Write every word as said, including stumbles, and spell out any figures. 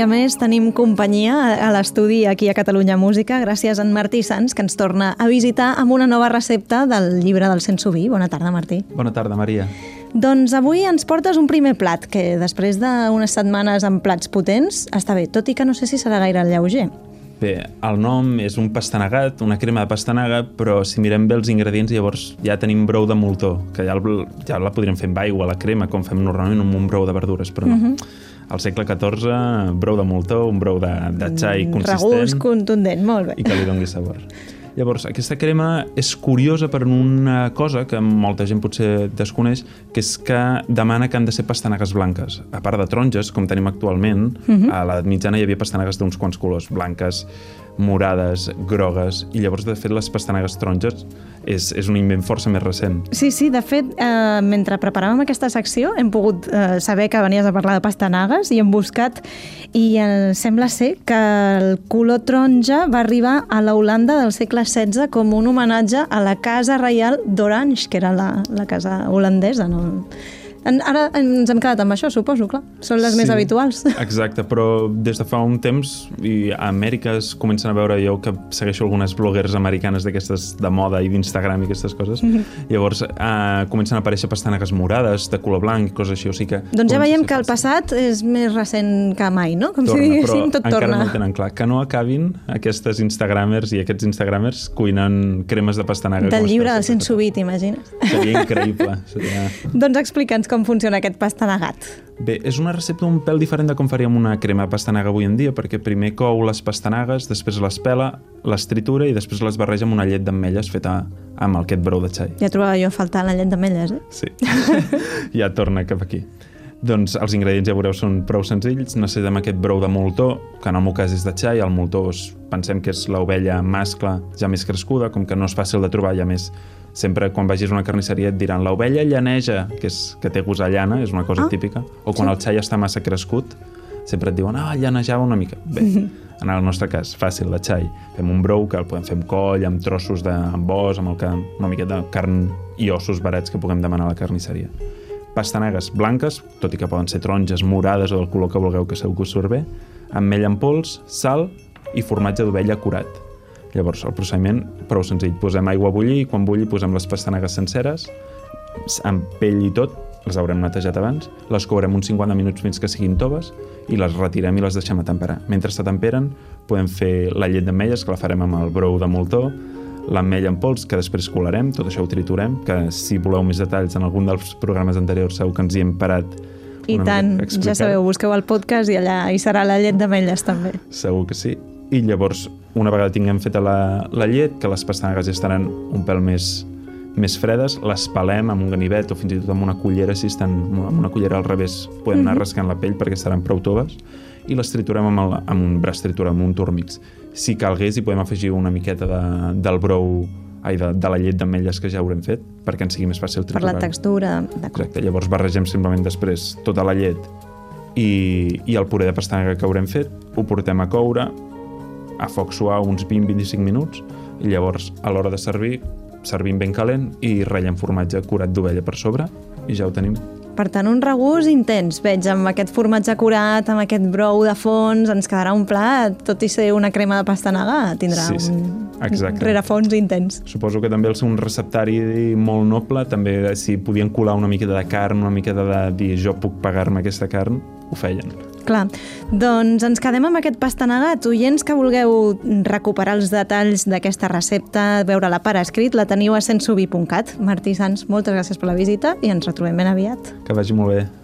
dia més tenim companyia a l'estudi aquí a Catalunya Música gràcies a en Martí Sans, que ens torna a visitar amb una nova recepta del llibre del Sense Vi. Bona tarda, Martí. Bona tarda, Maria. Doncs avui ens portes un primer plat que després d'unes setmanes amb plats potents està bé, tot i que no sé si serà gaire lleuger. Bé, el nom és un pastanagat, una crema de pastanaga, però si mirem bé els ingredients llavors ja tenim brou de moltó, que ja, el, ja la podríem fer amb aigua, la crema, com fem normalment amb un brou de verdures, però no. Uh-huh. Al segle catorze, brou de moltó, un brou de, de xai consistent. Regust contundent, molt bé. I que li doni sabor. Llavors, aquesta crema és curiosa per una cosa que molta gent potser desconeix, que és que demana que han de ser pastanagues blanques. A part de taronges, com tenim actualment, uh-huh. a l'edat mitjana hi havia pastanagues d'uns quants colors, blanques, morades, grogues, i llavors, de fet, les pastanagues taronges és, és un invent força més recent. Sí, sí, de fet, eh, mentre preparàvem aquesta secció hem pogut eh, saber que venies a parlar de pastanagues i hem buscat i eh, sembla ser que el color taronja va arribar a la Holanda del segle setze com un homenatge a la Casa Reial d'Orange, que era la, la casa holandesa, no? Ara ens hem quedat amb això, suposo, clar. Són les sí, més habituals. Exacte, però des de fa un temps i a Amèrica es comencen a veure, jo que segueixo algunes bloguers americanes d'aquestes de moda i d'Instagram i aquestes coses, mm-hmm. llavors eh, comencen a aparèixer pastanagues morades, de color blanc i coses així, o sigui que... Doncs ja veiem que el passat és més recent que mai, no? Com torna, si diguéssim, tot torna. Però encara no ho tenen clar. Que no acabin aquestes instagramers i aquests instagramers cuinant cremes de pastanaga. Del llibre del Sense Vi, t'imagines? Seria increïble. Seria... Doncs explica'ns com funciona aquest pastanagat. Bé, és una recepta un pèl diferent de com faríem una crema de pastanaga avui en dia, perquè primer cou les pastanagues, després les pela, les tritura i després les barreja amb una llet d'ametlles feta amb aquest brou de xai. Ja trobava jo a faltar la llet d'ametlles, eh? Sí. Ja torna cap aquí. Doncs els ingredients, ja veureu, són prou senzills. Necessitem aquest brou de moltó, que en el meu cas és de xai. El moltó pensem que és l'ovella mascle ja més crescuda, com que no és fàcil de trobar, ja més... Sempre quan vagis a una carnisseria et diran l'ovella llaneja, que, és, que té gust a llana, és una cosa ah, típica. O quan sí. el xai està massa crescut, sempre et diuen, ah, llanejava una mica. Bé, en el nostre cas, fàcil, de xai. Fem un brou que el podem fer amb coll, amb trossos de amb os, amb el que, una miqueta de carn i ossos barats que puguem demanar a la carnisseria. Pastanagues blanques, tot i que poden ser taronges, morades o del color que vulgueu, que segur que us surt bé, ametlla en pols, sal i formatge d'ovella curat. Llavors, el procediment, prou senzill. Posem aigua a bullir i quan bulli posem les pastanagues senceres, amb pell i tot, les haurem netejat abans, les courem uns cinquanta minuts fins que siguin toves i les retirem i les deixem a temperar. Mentre se temperen, podem fer la llet d'ametlles, que la farem amb el brou de moltó, l'ametlla en pols, que després colarem, tot això ho triturem, que si voleu més detalls en algun dels programes anteriors segur que ens hi hem parat. I tant, ja sabeu, busqueu el podcast i allà hi serà la llet d'ametlles també. Segur que sí. I llavors, una vegada tinguem feta la, la llet, que les pastanagues ja estaran un pèl més, més fredes, les pelem amb un ganivet o fins i tot amb una cullera, si estan amb una cullera al revés, podem anar rascant la pell perquè estaran prou toves, i les triturem amb, el, amb un braç tritura, amb un turmix. Si calgués, hi podem afegir una miqueta de, del brou, ai, de, de la llet d'ametlles que ja haurem fet, perquè ens sigui més fàcil triturar. Per la textura. Exacte, llavors barregem simplement després tota la llet i, i el puré de pastanaga que haurem fet, ho portem a coure a foc suau uns vint a vint-i-cinc minuts i llavors a l'hora de servir servim ben calent i ratllem formatge curat d'ovella per sobre i ja ho tenim. Per tant, un regust intens, veig, amb aquest formatge curat, amb aquest brou de fons, ens quedarà un plat, tot i ser una crema de pastanaga, tindrà sí, sí. un rerefons intens. Suposo que també el ser un receptari molt noble, també si podien colar una miqueta de carn, una miqueta de dir jo puc pagar-me aquesta carn, ho feien. Clar, doncs ens quedem amb aquest pastanagat. Oients que vulgueu recuperar els detalls d'aquesta recepta, veure-la per escrit, la teniu a sense vi punt cat. Martí Sans, moltes gràcies per la visita i ens retrobem ben aviat. Que vagi molt bé.